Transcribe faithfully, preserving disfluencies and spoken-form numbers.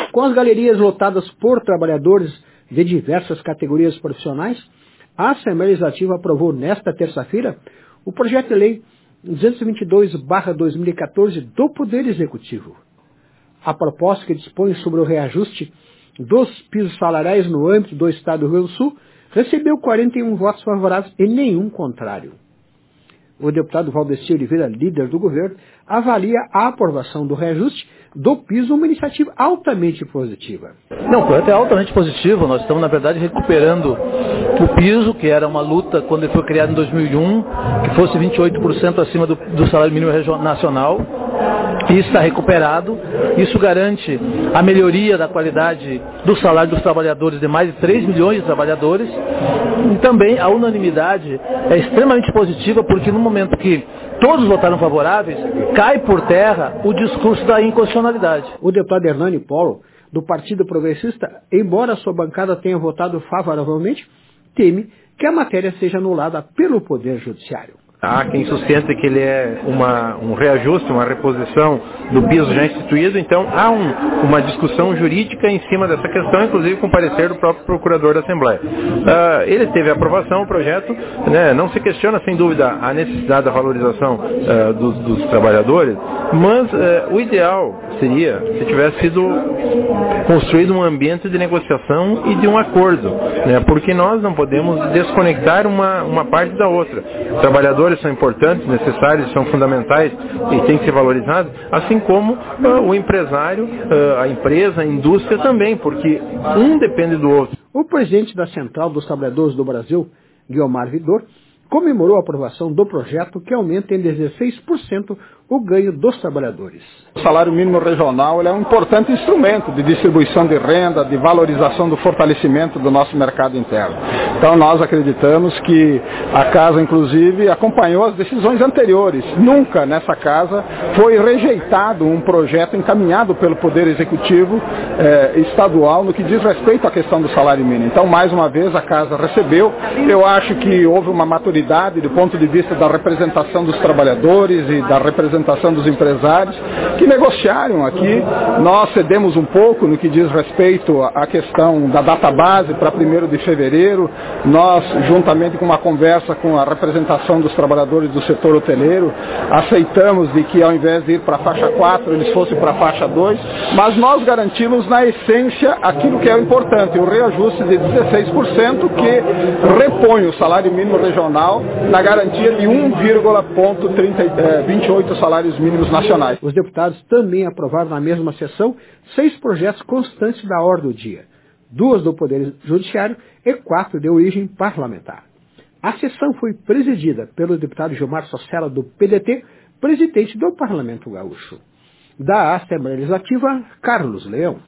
Com as galerias lotadas por trabalhadores de diversas categorias profissionais, a Assembleia Legislativa aprovou nesta terça-feira o projeto de lei duzentos e vinte e dois barra dois mil e quatorze do Poder Executivo. A proposta que dispõe sobre o reajuste dos pisos salariais no âmbito do Estado do Rio Grande do Sul recebeu quarenta e um votos favoráveis e nenhum contrário. O deputado Valdeci Oliveira, líder do governo, avalia a aprovação do reajuste do piso uma iniciativa altamente positiva. Não, o projeto é altamente positivo. Nós estamos, na verdade, recuperando o piso, que era uma luta quando ele foi criado em dois mil e um, que fosse vinte e oito por cento acima do, do salário mínimo nacional. Isso está recuperado. Isso garante a melhoria da qualidade do salário dos trabalhadores, de mais de três milhões de trabalhadores. E também a unanimidade é extremamente positiva, porque no momento que todos votaram favoráveis, cai por terra o discurso da inconstitucionalidade. O deputado Hernani Polo, do Partido Progressista, embora sua bancada tenha votado favoravelmente, teme que a matéria seja anulada pelo Poder Judiciário. Há quem sustenta que ele é uma, um reajuste, uma reposição do piso já instituído, então há um, uma discussão jurídica em cima dessa questão, inclusive com o parecer do próprio procurador da Assembleia. Uh, ele teve aprovação, o projeto, né, não se questiona sem dúvida a necessidade da valorização uh, dos, dos trabalhadores, mas uh, o ideal seria se tivesse sido construído um ambiente de negociação e de um acordo, né, porque nós não podemos desconectar uma, uma parte da outra. Trabalhadores são importantes, necessários, são fundamentais e têm que ser valorizados, assim como uh, o empresário, uh, a empresa, a indústria também, porque um depende do outro. O presidente da Central dos Trabalhadores do Brasil, Guiomar Vidor, comemorou a aprovação do projeto que aumenta em dezesseis por cento o ganho dos trabalhadores. O salário mínimo regional ele é um importante instrumento de distribuição de renda, de valorização do fortalecimento do nosso mercado interno. Então nós acreditamos que a Casa, inclusive, acompanhou as decisões anteriores. Nunca nessa Casa foi rejeitado um projeto encaminhado pelo Poder Executivo eh, estadual no que diz respeito à questão do salário mínimo. Então, mais uma vez, a Casa recebeu. Eu acho que houve uma maturidade do ponto de vista da representação dos trabalhadores e da representação dos empresários que negociaram aqui. Nós cedemos um pouco no que diz respeito à questão da database para primeiro de fevereiro. Nós, juntamente com uma conversa com a representação dos trabalhadores do setor hoteleiro, aceitamos de que ao invés de ir para a faixa quatro, eles fossem para a faixa dois, mas nós garantimos na essência aquilo que é o importante, o reajuste de dezesseis por cento que repõe o salário mínimo regional na garantia de um vírgula vinte e oito salários mínimos nacionais. Os deputados também aprovaram na mesma sessão seis projetos constantes da ordem do dia, duas do Poder Judiciário e quatro de origem parlamentar. A sessão foi presidida pelo deputado Gilmar Sossela, do P D T, presidente do Parlamento Gaúcho. Da Assembleia Legislativa, Carlos Leão.